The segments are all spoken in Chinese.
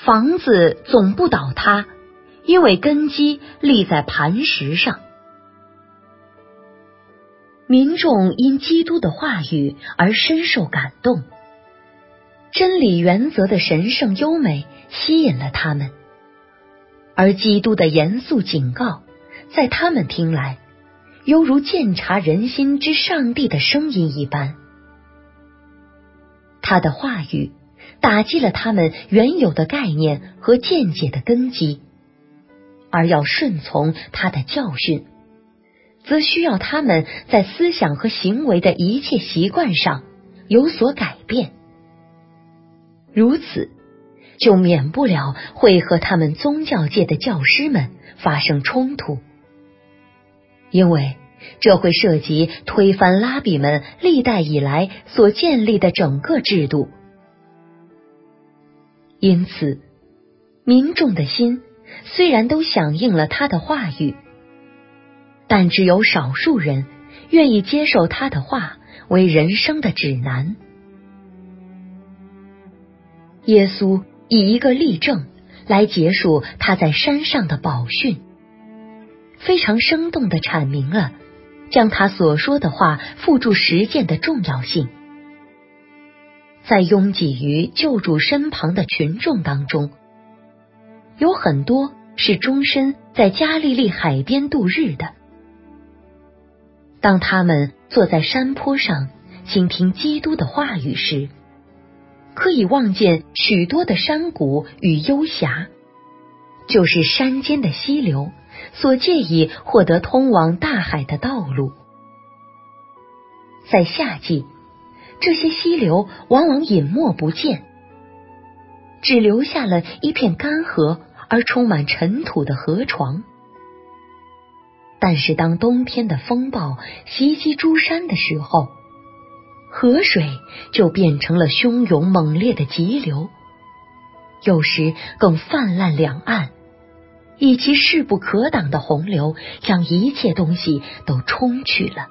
房子总不倒塌，因为根基立在磐石上。民众因基督的话语而深受感动，真理原则的神圣优美吸引了他们，而基督的严肃警告在他们听来犹如鉴察人心之上帝的声音一般。他的话语打击了他们原有的概念和见解的根基，而要顺从他的教训，则需要他们在思想和行为的一切习惯上有所改变。如此，就免不了会和他们宗教界的教师们发生冲突，因为这会涉及推翻拉比们历代以来所建立的整个制度。因此，民众的心虽然都响应了他的话语，但只有少数人愿意接受他的话为人生的指南。耶稣以一个例证来结束他在山上的宝训，非常生动地阐明了将他所说的话付诸实践的重要性。在拥挤于救主身旁的群众当中，有很多是终身在加利利海边度日的。当他们坐在山坡上倾听基督的话语时，可以望见许多的山谷与幽峡，就是山间的溪流所借以获得通往大海的道路。在夏季，这些溪流往往隐没不见，只留下了一片干涸而充满尘土的河床。但是当冬天的风暴袭击诸山的时候，河水就变成了汹涌猛烈的急流，有时更泛滥两岸，以其势不可挡的洪流将一切东西都冲去了。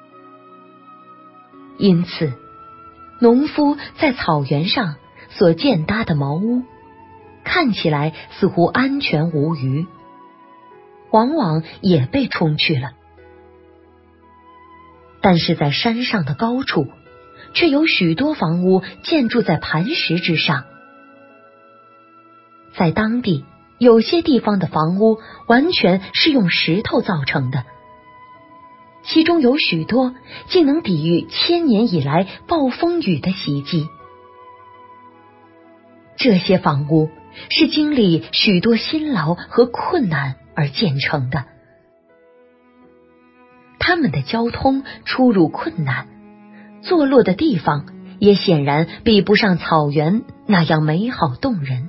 因此，农夫在草原上所建搭的茅屋，看起来似乎安全无虞，往往也被冲去了。但是在山上的高处，却有许多房屋建筑在磐石之上。在当地，有些地方的房屋完全是用石头造成的，其中有许多竟能抵御千年以来暴风雨的袭击。这些房屋是经历许多辛劳和困难而建成的，他们的交通出入困难，坐落的地方也显然比不上草原那样美好动人，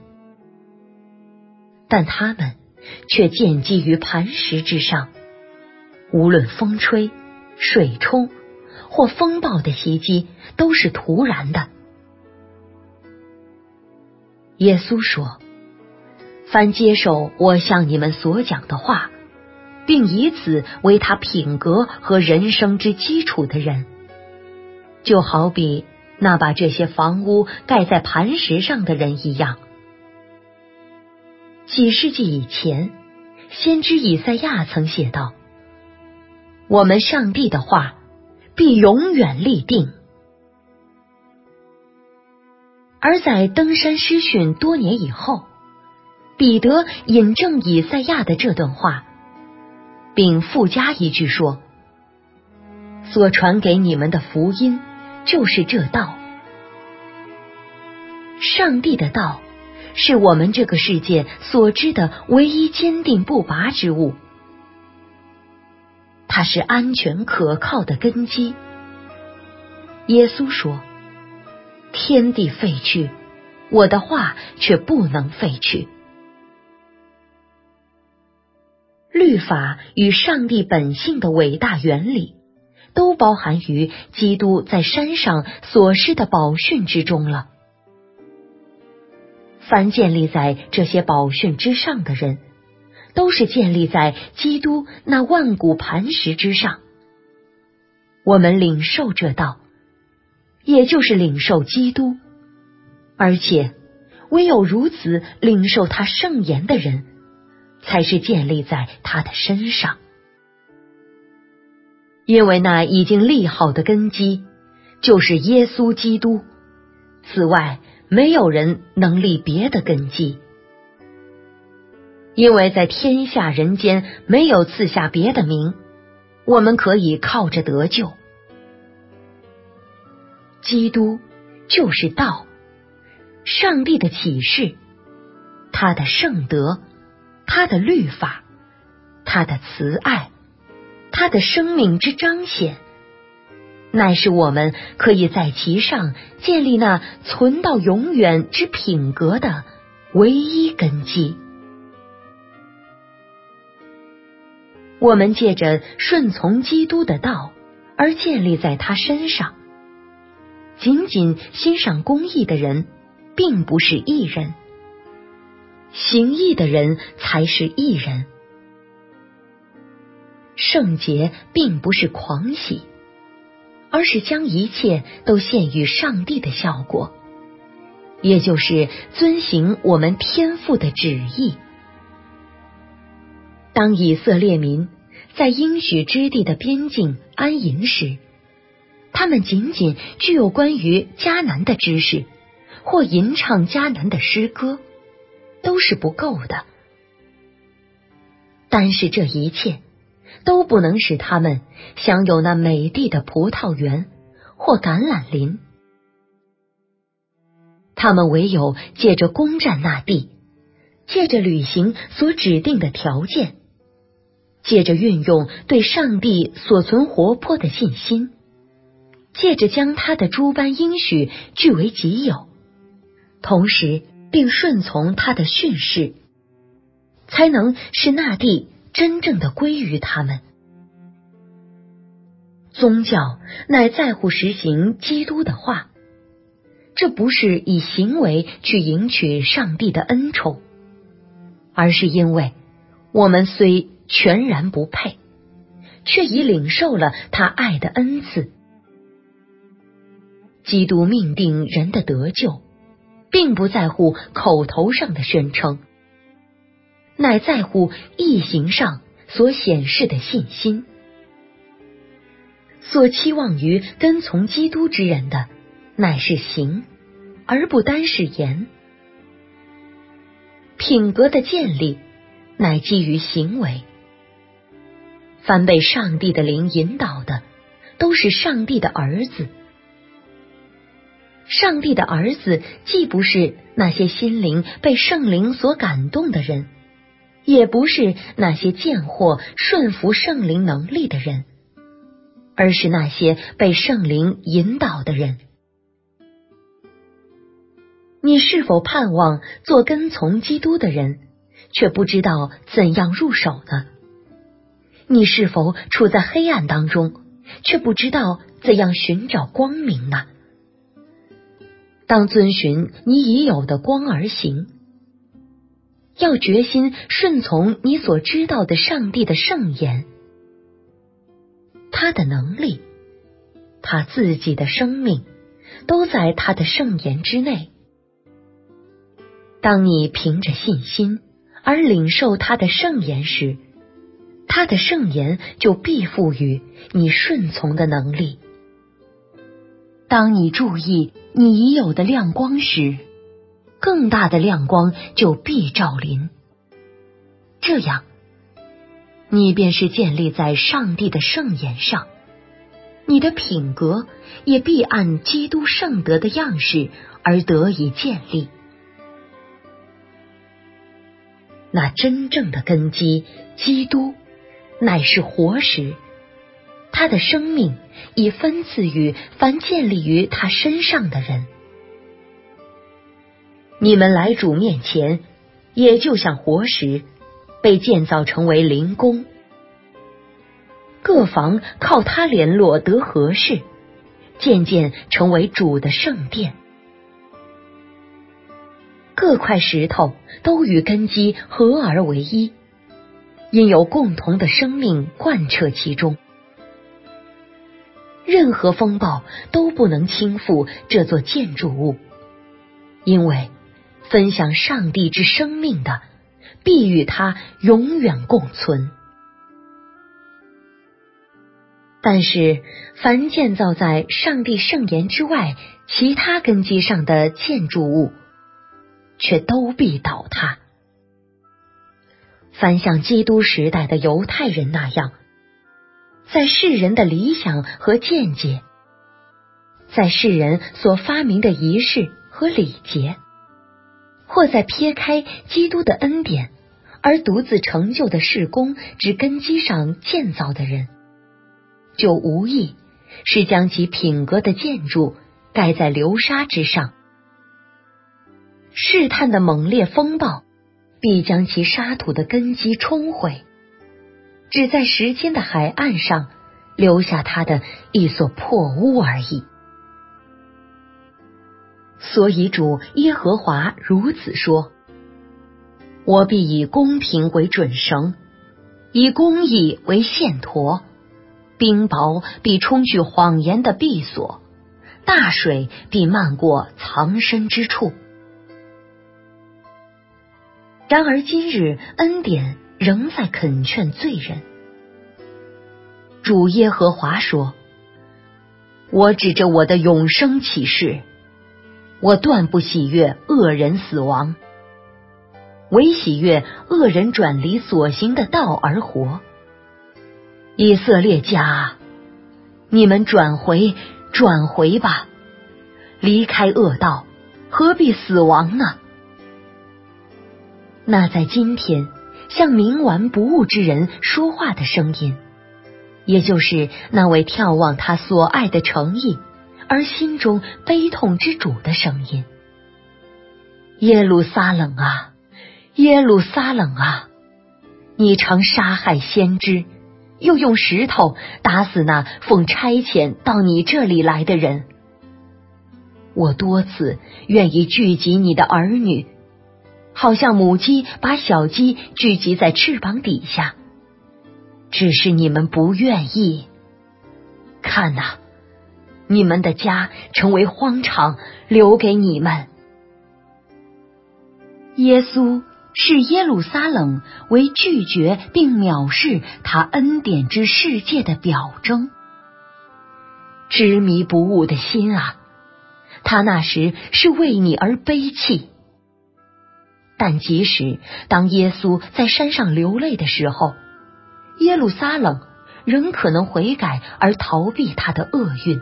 但他们却建基于磐石之上，无论风吹、水冲或风暴的袭击，都是突然的。耶稣说，凡接受我向你们所讲的话，并以此为他品格和人生之基础的人，就好比那把这些房屋盖在磐石上的人一样。几世纪以前，先知以赛亚曾写道，我们上帝的话必永远立定。而在登山师训多年以后，彼得引证以赛亚的这段话，并附加一句说，所传给你们的福音就是这道。上帝的道是我们这个世界所知的唯一坚定不拔之物，它是安全可靠的根基。耶稣说，天地废去，我的话却不能废去。律法与上帝本性的伟大原理，都包含于基督在山上所施的宝训之中了。凡建立在这些宝训之上的人，都是建立在基督那万古磐石之上。我们领受这道，也就是领受基督，而且唯有如此领受他圣言的人，才是建立在他的身上。因为那已经立好的根基，就是耶稣基督，此外没有人能立别的根基。因为在天下人间没有赐下别的名，我们可以靠着得救。基督就是道，上帝的启示，他的圣德，他的律法，他的慈爱，他的生命之彰显，乃是我们可以在其上建立那存到永远之品格的唯一根基。我们借着顺从基督的道而建立在他身上。仅仅欣赏公义的人并不是义人，行义的人才是义人。圣洁并不是狂喜，而是将一切都献于上帝的效果，也就是遵行我们天父的旨意。当以色列民在应许之地的边境安营时，他们仅仅具有关于迦南的知识，或吟唱迦南的诗歌，都是不够的。但是这一切都不能使他们享有那美丽的葡萄园或橄榄林。他们唯有借着攻占那地，借着履行所指定的条件，借着运用对上帝所存活泼的信心，借着将他的诸般应许据为己有，同时并顺从他的训示，才能使那地真正的归于他们。宗教乃在乎实行基督的话，这不是以行为去赢取上帝的恩宠，而是因为我们虽全然不配，却已领受了他爱的恩赐。基督命定人的得救，并不在乎口头上的宣称，乃在乎意行上所显示的信心。所期望于跟从基督之人的，乃是行，而不单是言。品格的建立，乃基于行为。凡被上帝的灵引导的，都是上帝的儿子。上帝的儿子既不是那些心灵被圣灵所感动的人，也不是那些见获顺服圣灵能力的人，而是那些被圣灵引导的人。你是否盼望做跟从基督的人，却不知道怎样入手呢？你是否处在黑暗当中，却不知道怎样寻找光明呢？当遵循你已有的光而行，要决心顺从你所知道的上帝的圣言，他的能力，他自己的生命，都在他的圣言之内。当你凭着信心而领受他的圣言时，他的圣言就必赋予你顺从的能力。当你注意你已有的亮光时，更大的亮光就必照临。这样，你便是建立在上帝的圣言上，你的品格也必按基督圣德的样式而得以建立。那真正的根基，基督，乃是活石，他的生命已分赐于凡建立于他身上的人。你们来主面前，也就像活石，被建造成为灵宫，各房靠他联络得合适，渐渐成为主的圣殿。各块石头都与根基合而为一，因有共同的生命贯彻其中。任何风暴都不能倾覆这座建筑物，因为分享上帝之生命的，必与他永远共存。但是，凡建造在上帝圣言之外其他根基上的建筑物，却都必倒塌。凡像基督时代的犹太人那样，在世人的理想和见解，在世人所发明的仪式和礼节，或在撇开基督的恩典而独自成就的事工之根基上建造的人，就无异是将其品格的建筑盖在流沙之上。试探的猛烈风暴必将其沙土的根基冲毁，只在时间的海岸上留下它的一所破屋而已。所以主耶和华如此说：我必以公平为准绳，以公义为线砣，冰雹必冲去谎言的闭锁，大水必漫过藏身之处。然而今日恩典仍在恳劝罪人。主耶和华说：我指着我的永生起誓，我断不喜悦恶人死亡，唯喜悦恶人转离所行的道而活。以色列家，你们转回吧，离开恶道，何必死亡呢？那在今天向冥顽不悟之人说话的声音，也就是那位眺望他所爱的诚意而心中悲痛之主的声音。耶路撒冷啊，耶路撒冷啊，你常杀害先知，又用石头打死那奉差遣到你这里来的人。我多次愿意聚集你的儿女，好像母鸡把小鸡聚集在翅膀底下，只是你们不愿意。看哪，你们的家成为荒场，留给你们。耶稣视耶路撒冷为拒绝并藐视他恩典之世界的表征。执迷不悟的心啊，他那时是为你而悲泣。但即使当耶稣在山上流泪的时候，耶路撒冷仍可能悔改而逃避他的厄运。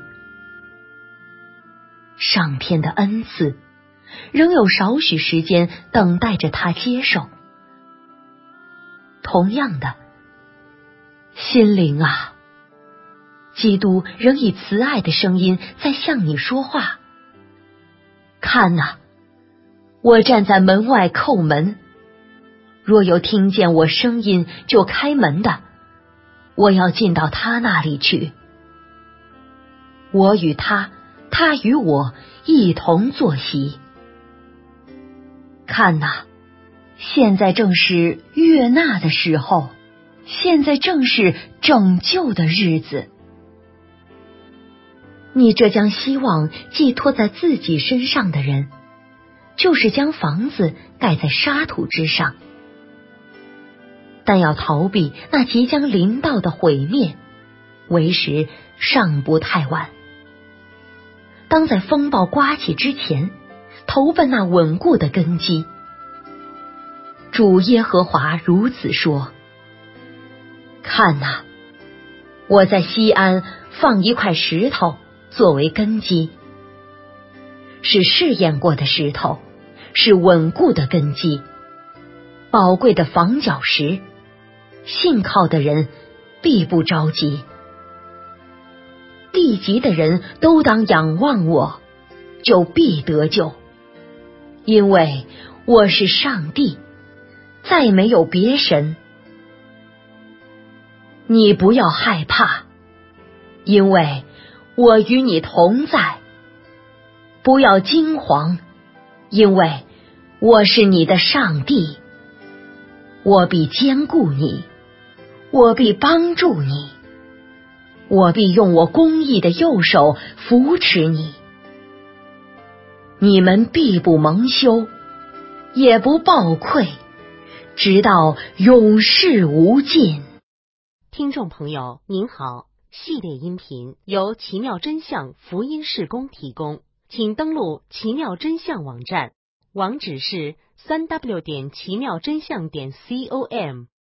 上天的恩赐仍有少许时间等待着他接受。同样的，心灵啊，基督仍以慈爱的声音在向你说话。看哪，我站在门外叩门，若有听见我声音就开门的，我要进到他那里去。我与他，他与我一同坐席。看哪，现在正是悦纳的时候，现在正是拯救的日子。你这将希望寄托在自己身上的人，就是将房子盖在沙土之上。但要逃避那即将临到的毁灭，为时尚不太晚。当在风暴刮起之前，投奔那稳固的根基。主耶和华如此说：看哪，我在西安放一块石头作为根基，是试验过的石头，是稳固的根基，宝贵的房角石，信靠的人必不着急。地极的人都当仰望我，就必得救，因为我是上帝，再没有别神。你不要害怕，因为我与你同在；不要惊惶，因为我是你的上帝。我必坚固你，我必帮助你，我必用我公义的右手扶持你。你们必不蒙羞， 也不抱愧，直到永世无尽。 听众朋友您好，系列音频由奇妙真相福音事工提供，请登录奇妙真相网站，网址是3w.奇妙真相.com。